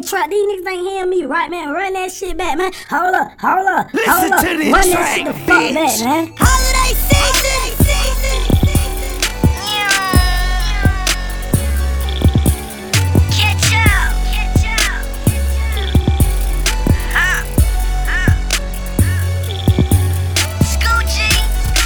track. These niggas ain't hearing me right, man. Run that shit back, man. Hold up. Listen to this Run that track, shit the fuck back, man. Holiday season. Catch up. Scoochie.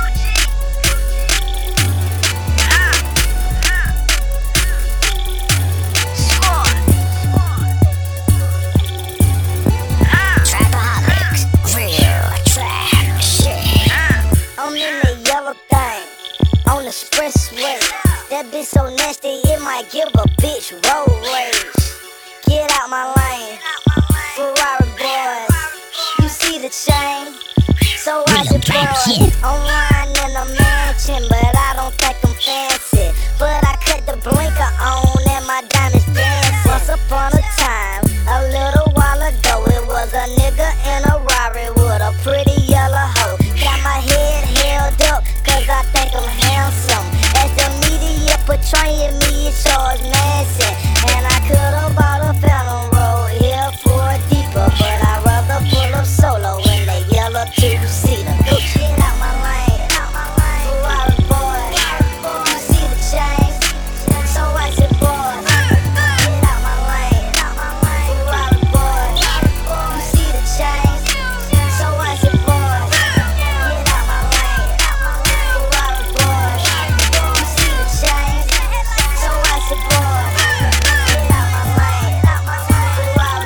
Trapaholics, real trap shit. I'm in the yellow thing, on the expressway. That bitch so nasty, it might give a bitch road rage. Get out my lane, Ferrari boys. You see the chain? So I just boys. I'm riding in a mansion, but I don't think I'm fancy. But I cut the blinker on and my diamonds dancing. Once upon a time, a little while ago, it was a nigga in a Rari with a pretty yellow hoe. Got my head held up, cause I think I'm handsome. As the media portraying me, it's Charles Manson. And I could've bought a Phantom Road here for a deeper, but I'd rather pull up solo in the yellow two-seater. Get out my lane, Ferrari boy. You see the chain? So I said, boy. Get out my lane, Ferrari boy. You see the chain? So I said, boy. Get out my lane, Ferrari boy. You see the chain? So I said, boy. Get out my lane, Ferrari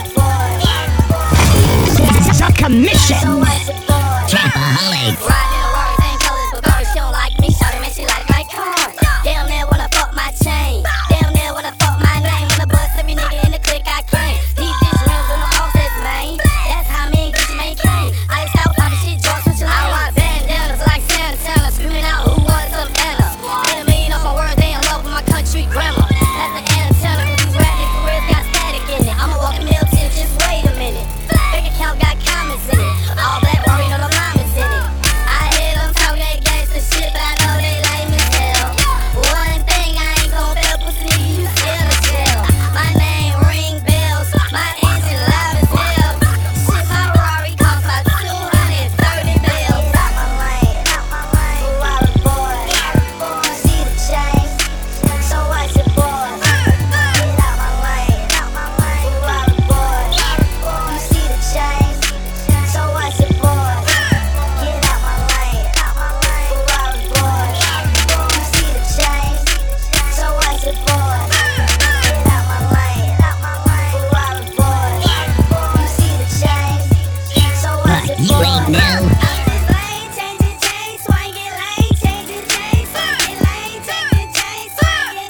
boy. It's a commission. So I said, boy. Trapaholics. Riding in a Rari, same colors, but Barbie, she don't like me. Shawty, man, she like my car. Damn near wanna fuck my chain. Damn near wanna fuck my name. Wanna bust every nigga in the clique I claim. These bitch rims and the offsets, man. That's how me and Gucci maintain. I used to poppin' shit, drunk, switch your lane. I want bandanas like Santa Tana, screaming out who wants some Anna. Made a million off my words, they in love with my country grammar. That's the antenna, cause these rap niggas careers got static in it. I'm a walking Milton, just wait a minute. Bank account got comments in it. All black worry, no alignments in it. I hear them talking that gangsta shit, but I know they lame as hell. One thing I ain't gon' fail, pussy nigga, you scared as hell. My name ring bells, my engine loud as hell. Shit, my Rari cost about 230 bills. Get out my lane, Ferrari boy. You see the chain? So I said, boy. Get out my lane, Ferrari boy. You see the chain? So I said, boy. Get out my lane, Ferrari boy. You see the chain? So I said, boy. Get out my lane, Ferrari boy. You see the chain? So I said, You ain't know. I'm just lane, changing chain, swinging lane, changing chain, swinging lane, changing chain, swinging.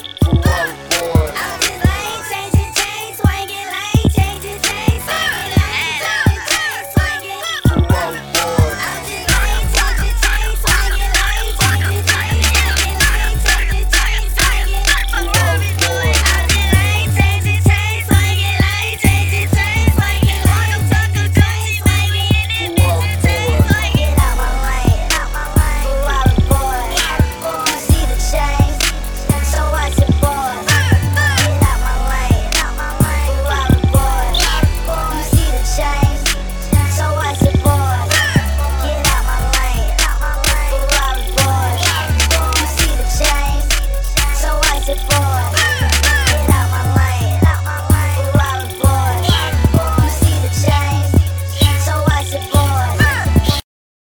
I'm just lane, changing chain, swinging lane, changing chain, swinging lane, changing chain, swinging. I'm just lane, changing chain, swinging lane, changing chain, swinging lane, changing chain, swinging. I'm just lane, changing chain, swinging lane, changing chain, swinging. All them suckers Gucci made me in this bitch chain, swinging. Get out my lane, Ferrari boy. You see the chain? So I said, boy. Get out my lane, Ferrari boy. You see the chain? So I said, boy. Get out my lane, Ferrari boy. You see the chain? So I said, boy.